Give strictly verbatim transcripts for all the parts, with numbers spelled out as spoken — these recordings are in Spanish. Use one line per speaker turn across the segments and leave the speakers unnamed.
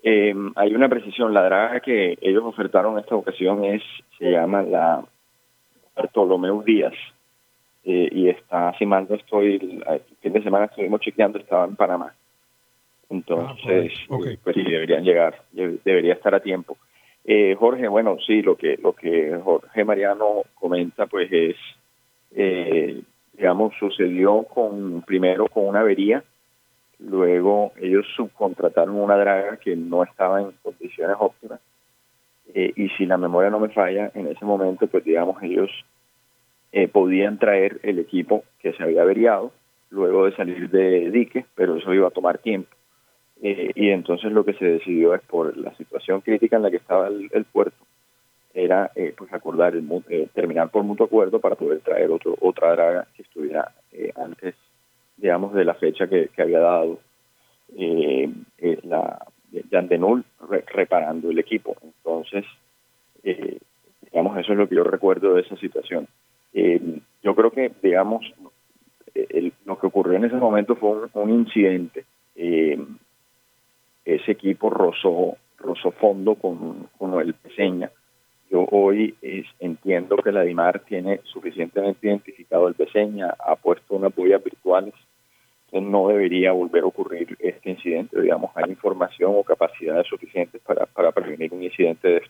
Eh, hay una precisión, la draga que ellos ofertaron en esta ocasión es, se llama la Bartolomeu Díaz, eh, y está, si mal no estoy, el, el fin de semana estuvimos chequeando, estaba en Panamá. Entonces,
ah, okay.
eh, pues sí, deberían llegar, debería estar a tiempo. Eh, Jorge, bueno, sí, lo que lo que Jorge Mariano comenta, pues es, eh, digamos, sucedió con primero con una avería, luego ellos subcontrataron una draga que no estaba en condiciones óptimas, eh, y si la memoria no me falla, en ese momento, pues digamos, ellos eh, podían traer el equipo que se había averiado luego de salir de dique, pero eso iba a tomar tiempo. Eh, y entonces lo que se decidió es, por la situación crítica en la que estaba el, el puerto, era eh, pues acordar, el, eh, terminar por mutuo acuerdo para poder traer otro, otra draga que estuviera eh, antes, digamos, de la fecha que, que había dado eh, eh, la Jan de Null re, reparando el equipo. Entonces, eh, digamos, eso es lo que yo recuerdo de esa situación. Eh, yo creo que, digamos, el, lo que ocurrió en ese momento fue un, un incidente. Eh, ese equipo rozó, rozó fondo con, con el Peseña. Yo hoy es, entiendo que la DIMAR tiene suficientemente identificado el Peseña, ha puesto unas boyas virtuales, entonces no debería volver a ocurrir este incidente. Digamos, hay información o capacidades suficientes para, para prevenir un incidente de esto.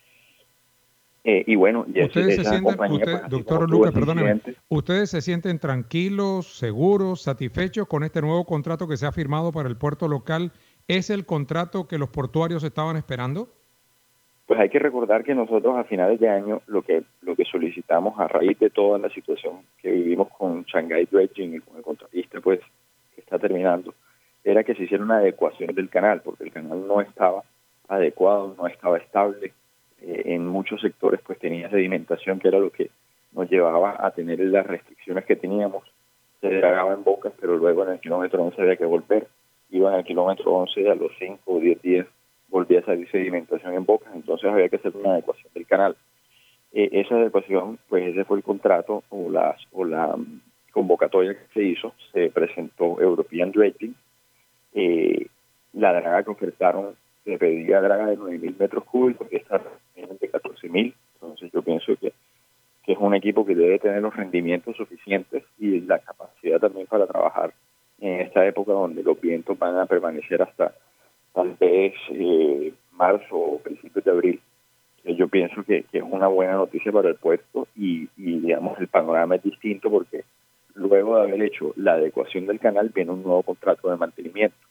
Eh, y bueno, y ese,
ustedes se
esa
sienten,
compañía,
usted,
pues,
doctor Lucas, perdóneme, ustedes se sienten tranquilos, seguros, satisfechos con este nuevo contrato que se ha firmado para el puerto local. ¿Es el contrato que los portuarios estaban esperando?
Pues hay que recordar que nosotros a finales de año lo que lo que solicitamos, a raíz de toda la situación que vivimos con Shanghai Dredging y con el contratista, pues, que está terminando, era que se hiciera una adecuación del canal, porque el canal no estaba adecuado, no estaba estable. Eh, en muchos sectores pues tenía sedimentación, que era lo que nos llevaba a tener las restricciones que teníamos. Se dragaba en bocas, pero luego en el kilómetro once había que volver. Iba en el kilómetro once, a los cinco o diez días volvía a salir sedimentación en bocas, entonces había que hacer una adecuación del canal. Eh, esa adecuación, pues ese fue el contrato o, las, o la um, convocatoria que se hizo. Se presentó European Dredging. Eh, la draga que ofertaron, se pedía draga de nueve mil metros cúbicos, y esta es de catorce mil. Entonces yo pienso que, que es un equipo que debe tener los rendimientos suficientes y la capacidad también para trabajar en esta época donde los vientos van a permanecer hasta tal vez eh, marzo o principios de abril. Entonces yo pienso que, que es una buena noticia para el puerto, y, y digamos el panorama es distinto porque luego de haber hecho la adecuación del canal viene un nuevo contrato de mantenimiento.